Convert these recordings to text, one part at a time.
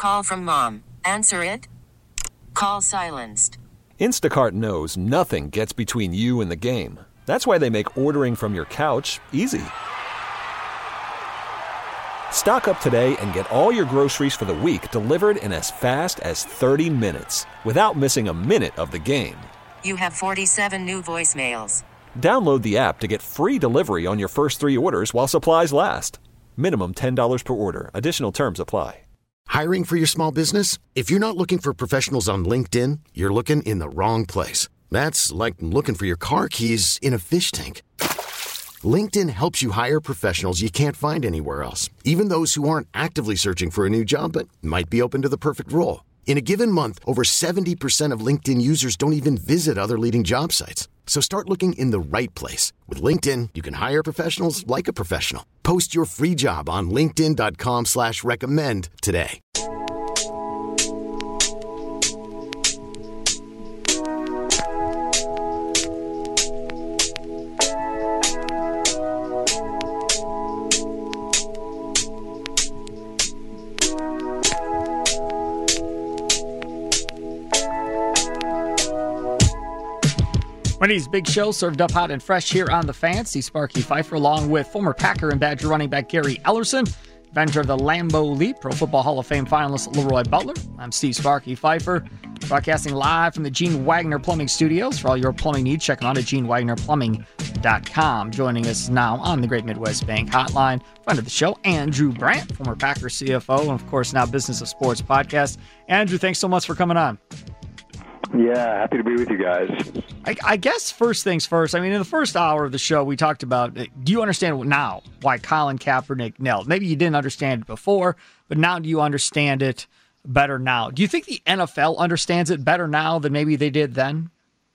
Call from mom. Answer it. Call silenced. Instacart knows nothing gets between you and the game. That's why they make ordering from your couch easy. Stock up today and get all your groceries for the week delivered in as fast as 30 minutes without missing a minute of the game. You have 47 new voicemails. Download the app to get free delivery on your first 3 orders while supplies last. Minimum $10 per order. Additional terms apply. Hiring for your small business? If you're not looking for professionals on LinkedIn, you're looking in the wrong place. That's like looking for your car keys in a fish tank. LinkedIn helps you hire professionals you can't find anywhere else, even those who aren't actively searching for a new job but might be open to the perfect role. In a given month, over 70% of LinkedIn users don't even visit other leading job sites. So start looking in the right place. With LinkedIn, you can hire professionals like a professional. Post your free job on linkedin.com/recommend today. Wendy's Big Show served up hot and fresh here on The Fan. Steve Sparky Pfeiffer along with former Packer and Badger running back Gary Ellerson, inventor of the Lambeau Leap, Pro Football Hall of Fame finalist Leroy Butler. I'm Steve Sparky Pfeiffer, broadcasting live from the Gene Wagner Plumbing Studios. For all your plumbing needs, check them out at GeneWagnerPlumbing.com. Joining us now on the Great Midwest Bank Hotline, friend of the show, Andrew Brandt, former Packer CFO, and of course now Business of Sports podcast. Andrew, thanks so much for coming on. Yeah, happy to be with you guys. I guess first things first. I mean, in the first hour of the show, we talked about, do you understand now why Colin Kaepernick knelt? Maybe you didn't understand it before, but now do you understand it better now? Do you think the NFL understands it better now than maybe they did then?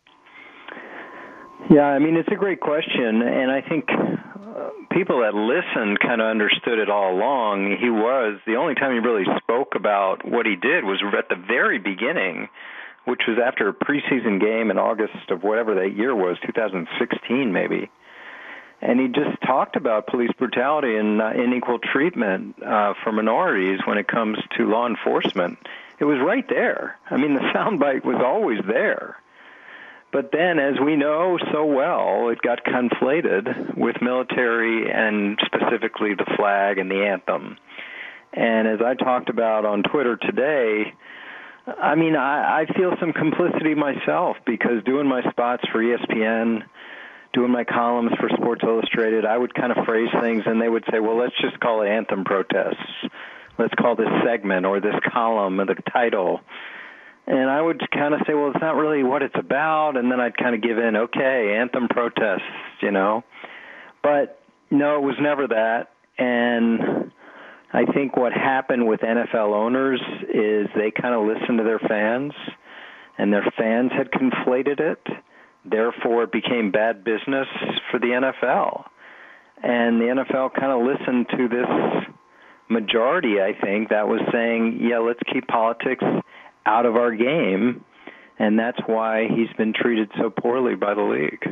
Yeah, I mean, it's a great question, and I think people that listened kind of understood it all along. The only time he really spoke about what he did was at the very beginning, which was after a preseason game in August of whatever that year was, 2016 maybe. And he just talked about police brutality and unequal treatment for minorities when it comes to law enforcement. It was right there. I mean, the soundbite was always there. But then, as we know so well, it got conflated with military and specifically the flag and the anthem. And as I talked about on Twitter today, I mean, I feel some complicity myself because doing my spots for ESPN, doing my columns for Sports Illustrated, I would kind of phrase things and they would say, well, let's just call it anthem protests. Let's call this segment or this column or the title. And I would kind of say, well, it's not really what it's about. And then I'd kind of give in, okay, anthem protests, you know. But no, it was never that. And I think what happened with NFL owners is they kind of listened to their fans, and their fans had conflated it. Therefore, it became bad business for the NFL. And the NFL kind of listened to this majority, I think, that was saying, yeah, let's keep politics out of our game, and that's why he's been treated so poorly by the league.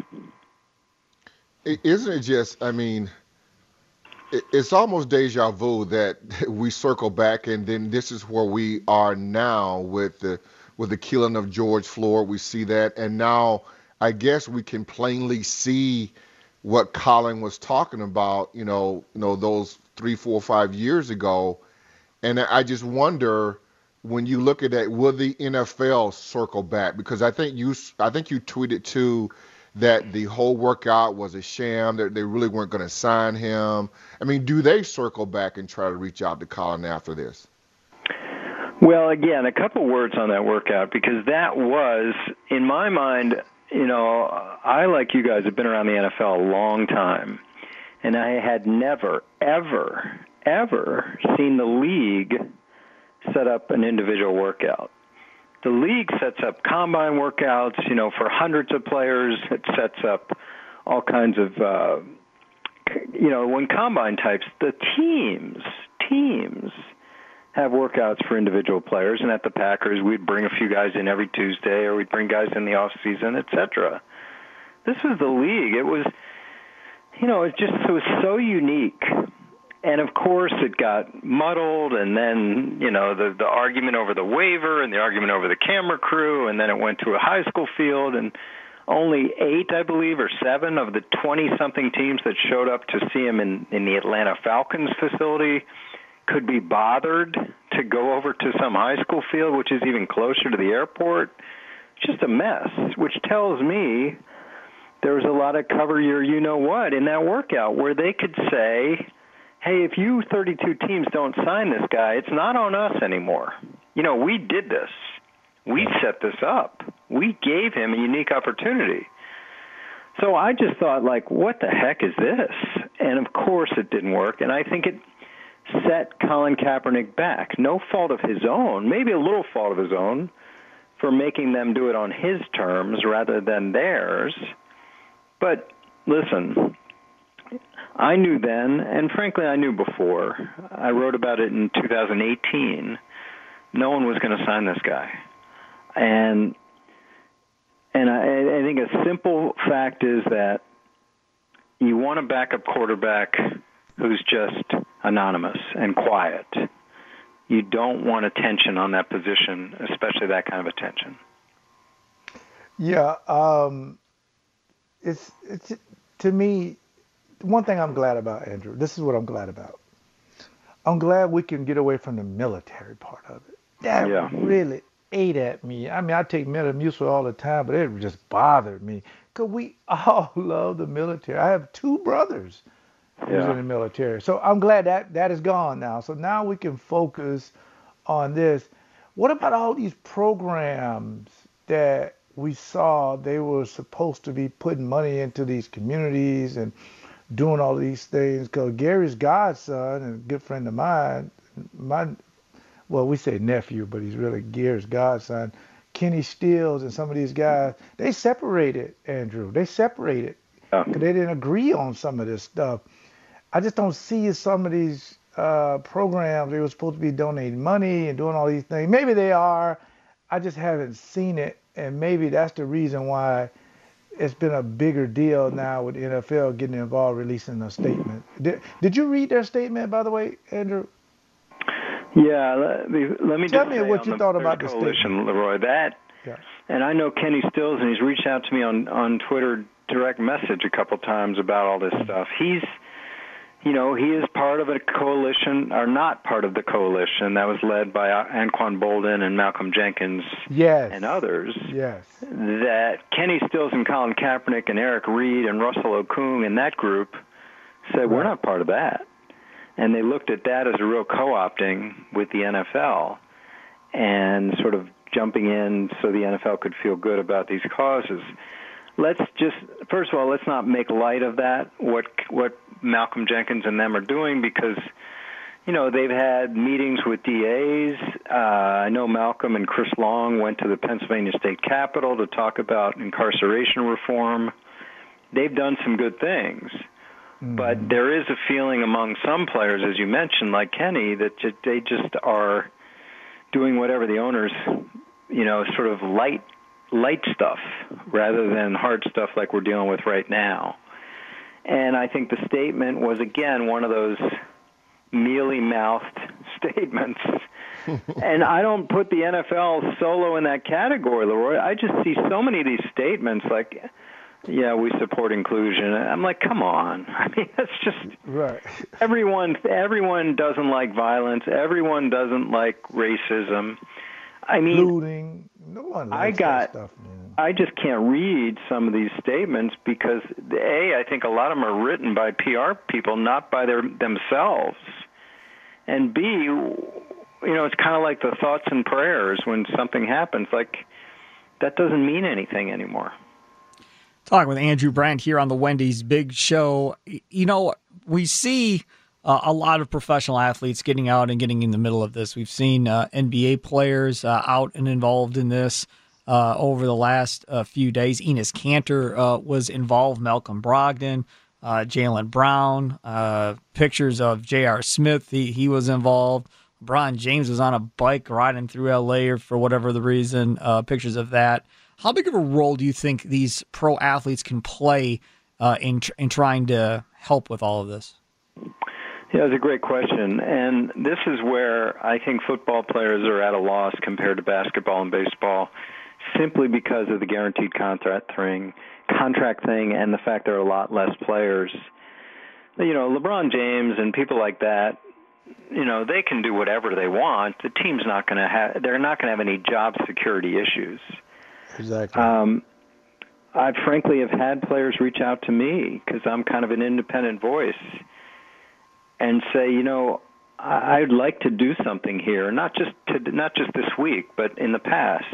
Isn't it just, I mean, it's almost deja vu that we circle back, and then this is where we are now with the killing of George Floyd. We see that, and now I guess we can plainly see what Colin was talking about, you know, those 3, 4, 5 years ago. And I just wonder, when you look at that, will the NFL circle back? Because I think you tweeted too that the whole workout was a sham, that they really weren't going to sign him. I mean, do they circle back and try to reach out to Colin after this? Well, again, a couple words on that workout, because that was, in my mind, you know, I, like you guys, have been around the NFL a long time, and I had never, ever, ever seen the league set up an individual workout. The league sets up combine workouts, you know, for hundreds of players. It sets up all kinds of, you know, when combine types, the teams have workouts for individual players. And at the Packers, we'd bring a few guys in every Tuesday, or we'd bring guys in the off season, et cetera. This was the league. It was, you know, it was so unique. And of course, it got muddled, and then, the argument over the waiver and the argument over the camera crew, and then it went to a high school field, and only 8, I believe, or 7 of the 20-something teams that showed up to see him in the Atlanta Falcons facility could be bothered to go over to some high school field, which is even closer to the airport. Just a mess, which tells me there was a lot of cover your you-know-what in that workout where they could say, hey, if you 32 teams don't sign this guy, it's not on us anymore. We did this. We set this up. We gave him a unique opportunity. So I just thought, what the heck is this? And, of course, it didn't work. And I think it set Colin Kaepernick back. No fault of his own, maybe a little fault of his own, for making them do it on his terms rather than theirs. But, listen, I knew then, and frankly I knew before, I wrote about it in 2018, no one was going to sign this guy. And I think a simple fact is that you want a backup quarterback who's just anonymous and quiet. You don't want attention on that position, especially that kind of attention. Yeah, it's to me, one thing I'm glad about, Andrew, this is what I'm glad about. I'm glad we can get away from the military part of it. That really ate at me. I mean, I take Metamucil all the time, but it just bothered me because we all love the military. I have 2 brothers who's in the military. So I'm glad that is gone now. So now we can focus on this. What about all these programs that we saw they were supposed to be putting money into these communities and doing all these things? Because Gary's godson and a good friend of mine, we say nephew, but he's really Gary's godson, Kenny Stills and some of these guys, they separated, Andrew. They separated because they didn't agree on some of this stuff. I just don't see some of these programs. They were supposed to be donating money and doing all these things. Maybe they are. I just haven't seen it, and maybe that's the reason why it's been a bigger deal now with the NFL getting involved, releasing a statement. Did you read their statement, by the way, Andrew? Yeah, let me tell just me say what you thought about the statement, Leroy. And I know Kenny Stills, and he's reached out to me on Twitter direct message a couple times about all this stuff. He is part of a coalition, or not part of the coalition that was led by Anquan Boldin and Malcolm Jenkins and others. Yes. That Kenny Stills and Colin Kaepernick and Eric Reed and Russell Okung and that group said, we're not part of that. And they looked at that as a real co-opting with the NFL and sort of jumping in so the NFL could feel good about these causes. First of all, let's not make light of that, what Malcolm Jenkins and them are doing, because, they've had meetings with DAs. I know Malcolm and Chris Long went to the Pennsylvania State Capitol to talk about incarceration reform. They've done some good things. But there is a feeling among some players, as you mentioned, like Kenny, that they just are doing whatever the owners, sort of light stuff rather than hard stuff like we're dealing with right now. And I think the statement was, again, one of those mealy-mouthed statements. And I don't put the NFL solo in that category, Leroy. I just see so many of these statements like, we support inclusion. I'm like, come on. I mean, that's just right. Everyone doesn't like violence. Everyone doesn't like racism. I mean, looting. No one likes that stuff, man. I just can't read some of these statements because I think a lot of them are written by PR people, not by themselves. And B, it's kind of like the thoughts and prayers when something happens. Like, that doesn't mean anything anymore. Talking with Andrew Brandt here on the Wendy's Big Show. We see a lot of professional athletes getting out and getting in the middle of this. We've seen NBA players out and involved in this over the last few days. Enes Kanter was involved, Malcolm Brogdon, Jaylen Brown, pictures of J.R. Smith, he was involved. LeBron James was on a bike riding through L.A. or for whatever the reason, pictures of that. How big of a role do you think these pro athletes can play in trying to help with all of this? Yeah, it's a great question. And this is where I think football players are at a loss compared to basketball and baseball, simply because of the guaranteed contract thing and the fact there are a lot less players. You know, LeBron James and people like that, you know, they can do whatever they want. The team's not going to have, they're not going to have any job security issues. Exactly. I frankly have had players reach out to me because I'm kind of an independent voice and say, you know, I'd like to do something here, not just this week, but in the past.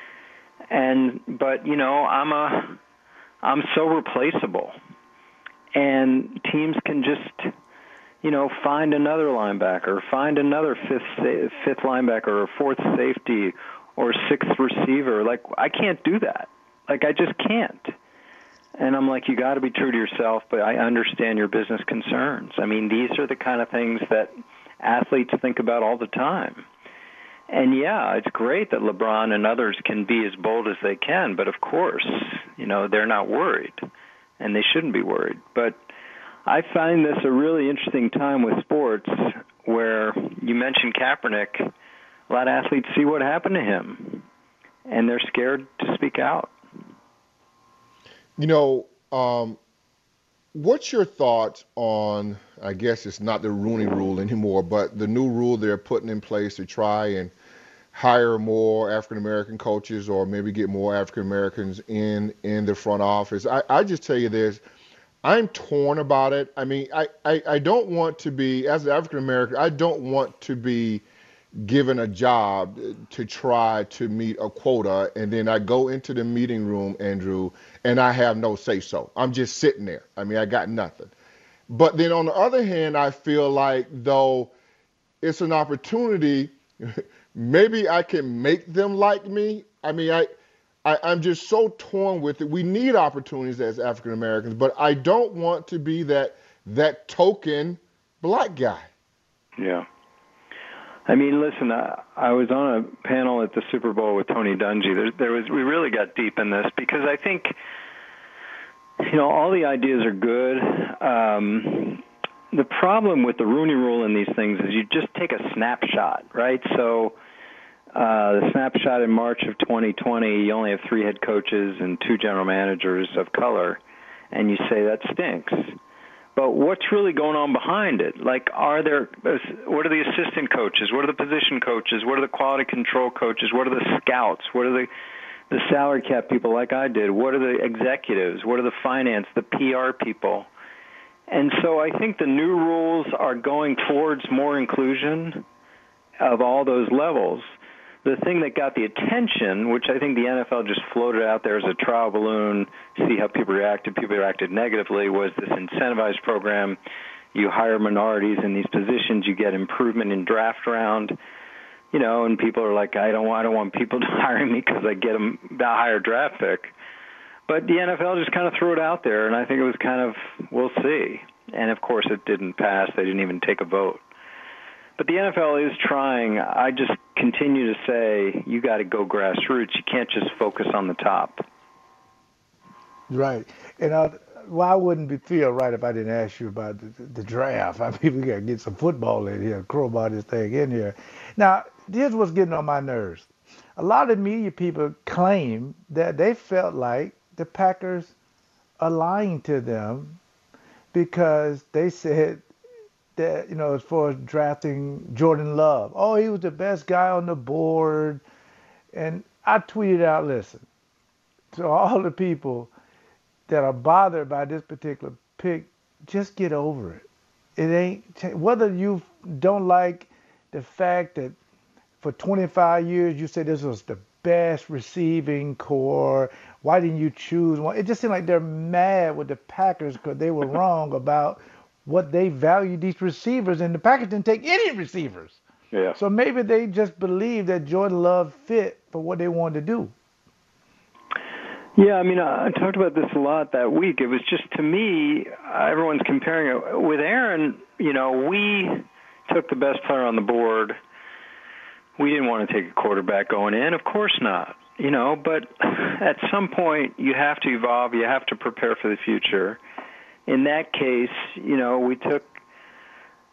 But you know, I'm so replaceable, and teams can just, you know, find another linebacker, find another fifth linebacker or fourth safety or sixth receiver. Like, I can't do that. Like, I just can't. And I'm like, you got to be true to yourself, but I understand your business concerns. I mean, these are the kind of things that athletes think about all the time. And, yeah, it's great that LeBron and others can be as bold as they can, but, of course, you know, they're not worried, and they shouldn't be worried. But I find this a really interesting time with sports where you mentioned Kaepernick. A lot of athletes see what happened to him, and they're scared to speak out. You know, what's your thoughts on, I guess it's not the Rooney Rule anymore, but the new rule they're putting in place to try and hire more African-American coaches or maybe get more African-Americans in the front office? I just tell you this, I'm torn about it. I mean, I don't want to be, as an African-American, I don't want to be given a job to try to meet a quota, and then I go into the meeting room, Andrew, and I have no say-so. I'm just sitting there. I mean, I got nothing. But then on the other hand, I feel like, though, it's an opportunity, maybe I can make them like me. I mean, I'm just so torn with it. We need opportunities as African Americans, but I don't want to be that token black guy. Yeah. I mean, listen, I was on a panel at the Super Bowl with Tony Dungy. We really got deep in this because I think, you know, all the ideas are good. The problem with the Rooney Rule and these things is you just take a snapshot, right? So the snapshot in March of 2020, you only have 3 head coaches and 2 general managers of color, and you say that stinks. But what's really going on behind it? Like, what are the assistant coaches? What are the position coaches? What are the quality control coaches? What are the scouts? What are the salary cap people like I did? What are the executives? What are the finance, the PR people? And so I think the new rules are going towards more inclusion of all those levels. The thing that got the attention, which I think the NFL just floated out there as a trial balloon, see how people reacted. People reacted negatively, was this incentivized program. You hire minorities in these positions, you get improvement in draft round, you know, and people are like, I don't want people to hire me because I get them a higher draft pick. But the NFL just kind of threw it out there, and I think it was kind of, we'll see. And, of course, it didn't pass. They didn't even take a vote. But the NFL is trying. I just continue to say you got to go grassroots. You can't just focus on the top. Right. And why wouldn't it feel right if I didn't ask you about the draft? I mean, we got to get some football in here, crowbar this thing in here. Now, here's what's getting on my nerves. A lot of media people claim that they felt like the Packers are lying to them because they said that, you know, as far as drafting Jordan Love, oh, he was the best guy on the board. And I tweeted out, listen, to all the people that are bothered by this particular pick, just get over it. It ain't, whether you don't like the fact that for 25 years you said this was the best receiving core, why didn't you choose one? It just seemed like they're mad with the Packers because they were wrong about what they value these receivers, and the Packers didn't take any receivers. Yeah. So maybe they just believe that Jordan Love fit for what they wanted to do. Yeah, I mean, I talked about this a lot that week. It was just, to me, everyone's comparing it. With Aaron, you know, we took the best player on the board. We didn't want to take a quarterback going in. Of course not. You know, but at some point you have to evolve. You have to prepare for the future. In that case, you know, we took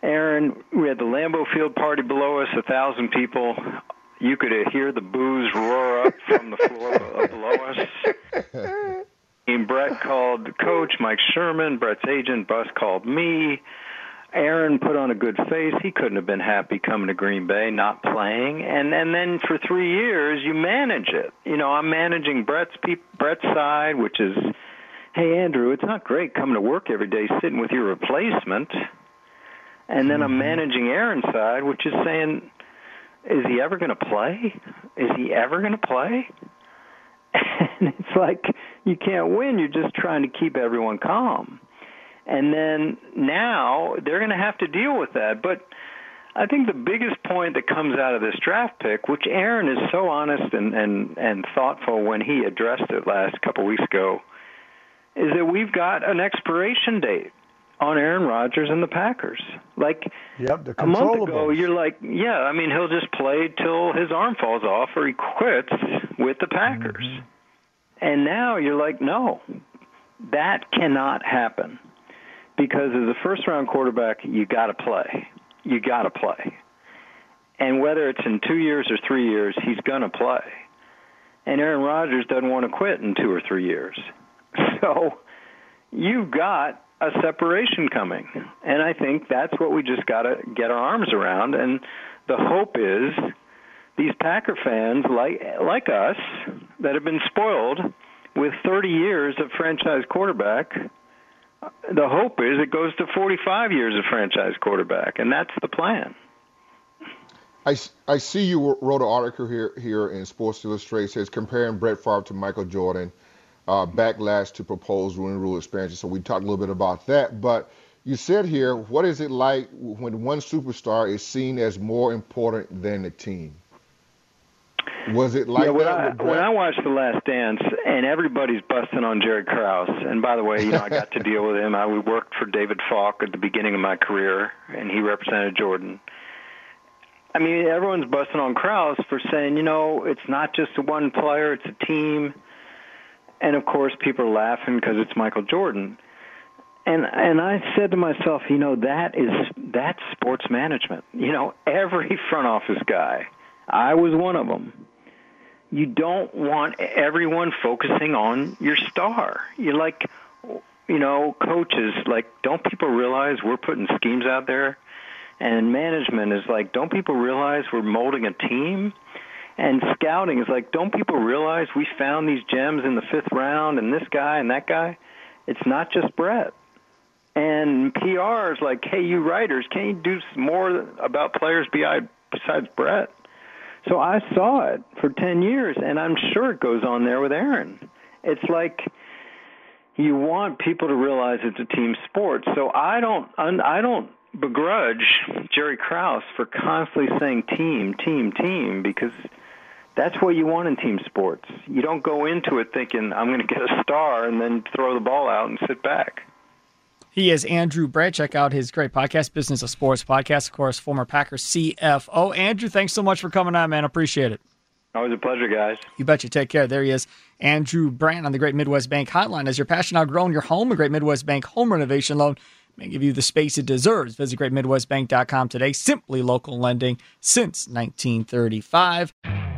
Aaron, we had the Lambeau Field party below us, 1,000 people. You could hear the boos roar up from the floor below us. And Brett called Coach Mike Sherman. Brett's agent, Bus, called me. Aaron put on a good face. He couldn't have been happy coming to Green Bay, not playing. And then for 3 years, you manage it. You know, I'm managing Brett's side, which is, hey, Andrew, it's not great coming to work every day sitting with your replacement. And then I'm managing Aaron's side, which is saying, is he ever going to play? Is he ever going to play? And it's like you can't win. You're just trying to keep everyone calm. And then now they're going to have to deal with that. But I think the biggest point that comes out of this draft pick, which Aaron is so honest and thoughtful when he addressed it last couple weeks ago, is that we've got an expiration date on Aaron Rodgers and the Packers. Like a month ago, you're like, yeah, I mean, he'll just play till his arm falls off or he quits with the Packers. Mm-hmm. And now you're like, no, that cannot happen. Because as a first-round quarterback, you got to play. You got to play. And whether it's in 2 years or 3 years, he's going to play. And Aaron Rodgers doesn't want to quit in 2 or 3 years. So you've got a separation coming. And I think that's what we just got to get our arms around. And the hope is these Packer fans, like us, that have been spoiled with 30 years of franchise quarterback, the hope is it goes to 45 years of franchise quarterback, and that's the plan. I see you wrote an article here in Sports Illustrated. It says comparing Brett Favre to Michael Jordan, backlash to proposed rule expansion. So we talked a little bit about that. But you said here, what is it like when one superstar is seen as more important than the team? Was it like that? When I watched The Last Dance, and everybody's busting on Jerry Krause, and by the way, I got to deal with him. We worked for David Falk at the beginning of my career, and he represented Jordan. I mean, everyone's busting on Krause for saying, it's not just one player, it's a team. And, of course, people are laughing because it's Michael Jordan. And I said to myself, that's sports management. Every front office guy, I was one of them. You don't want everyone focusing on your star. You're like, coaches, like, don't people realize we're putting schemes out there? And management is like, don't people realize we're molding a team? And scouting is like, don't people realize we found these gems in the 5th round and this guy and that guy? It's not just Brett. And PR is like, hey, you writers, can't you do more about players besides Brett? So I saw it for 10 years, and I'm sure it goes on there with Aaron. It's like you want people to realize it's a team sport. So I don't begrudge Jerry Krause for constantly saying team, because that's what you want in team sports. You don't go into it thinking, I'm going to get a star and then throw the ball out and sit back. He is Andrew Brandt. Check out his great podcast, Business of Sports podcast, of course, former Packers CFO. Andrew, thanks so much for coming on, man. Appreciate it. Always a pleasure, guys. You bet you. Take care. There he is, Andrew Brandt on the Great Midwest Bank Hotline. As your passion outgrown your home, a Great Midwest Bank home renovation loan may give you the space it deserves. Visit greatmidwestbank.com today. Simply local lending since 1935.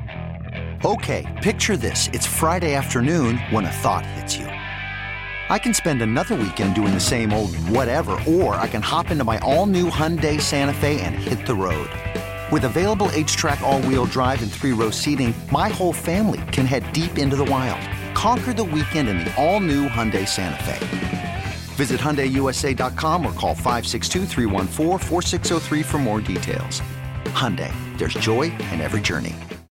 Okay, picture this. It's Friday afternoon when a thought hits you. I can spend another weekend doing the same old whatever, or I can hop into my all-new Hyundai Santa Fe and hit the road. With available H-Track all-wheel drive and 3-row seating, my whole family can head deep into the wild. Conquer the weekend in the all-new Hyundai Santa Fe. Visit HyundaiUSA.com or call 562-314-4603 for more details. Hyundai, there's joy in every journey.